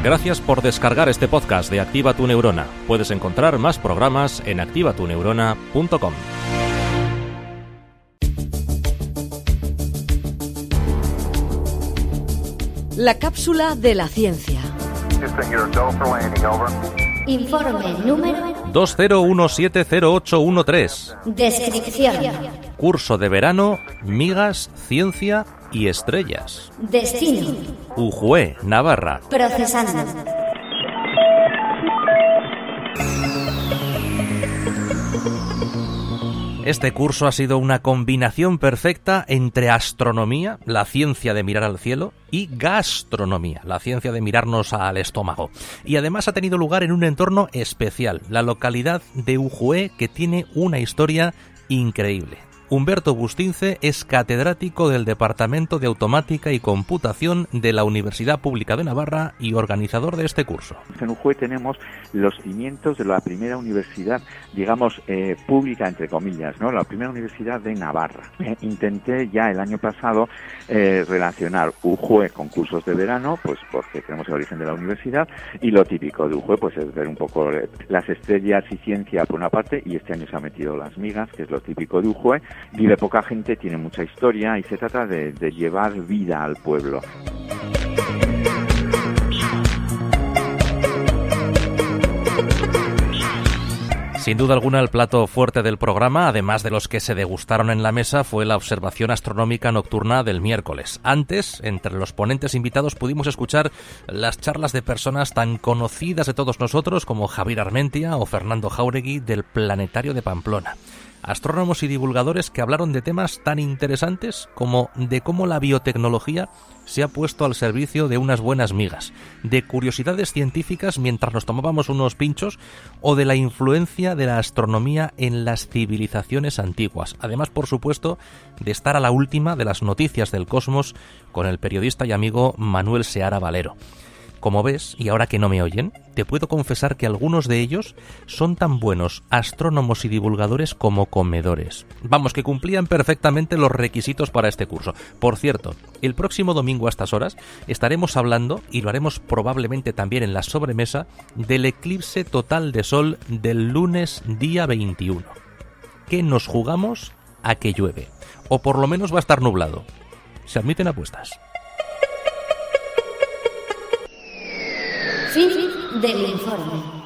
Gracias por descargar este podcast de Activa tu Neurona. Puedes encontrar más programas en activatuneurona.com. La cápsula de la ciencia. Informe número 20170813. Descripción. Curso de verano, migas, ciencia y estrellas. Destino. Ujue, Navarra. Procesando. Este curso ha sido una combinación perfecta entre astronomía, la ciencia de mirar al cielo, y gastronomía, la ciencia de mirarnos al estómago. Y además ha tenido lugar en un entorno especial, la localidad de Ujue, que tiene una historia increíble. Humberto Bustince es catedrático del Departamento de Automática y Computación de la Universidad Pública de Navarra y organizador de este curso. En Ujue tenemos los cimientos de la primera universidad, digamos, pública, entre comillas, ¿no? La primera universidad de Navarra. Intenté ya el año pasado relacionar Ujue con cursos de verano, pues porque tenemos el origen de la universidad, y lo típico de Ujue pues es ver un poco las estrellas y ciencia por una parte, y este año se ha metido las migas, que es lo típico de Ujue. Vive poca gente, tiene mucha historia y se trata de llevar vida al pueblo. Sin duda alguna, el plato fuerte del programa, además de los que se degustaron en la mesa, fue la observación astronómica nocturna del miércoles. Antes, entre los ponentes invitados, pudimos escuchar las charlas de personas tan conocidas de todos nosotros como Javier Armentia o Fernando Jáuregui del Planetario de Pamplona. Astrónomos y divulgadores que hablaron de temas tan interesantes como de cómo la biotecnología se ha puesto al servicio de unas buenas migas, de curiosidades científicas mientras nos tomábamos unos pinchos o de la influencia de la astronomía en las civilizaciones antiguas. Además, por supuesto, de estar a la última de las noticias del cosmos con el periodista y amigo Manuel Seara Valero. Como ves, y ahora que no me oyen, te puedo confesar que algunos de ellos son tan buenos astrónomos y divulgadores como comedores. Vamos, que cumplían perfectamente los requisitos para este curso. Por cierto, el próximo domingo a estas horas estaremos hablando, y lo haremos probablemente también en la sobremesa, del eclipse total de sol del lunes día 21. ¿Qué nos jugamos a que llueve? O por lo menos va a estar nublado. Se admiten apuestas. Fin del informe.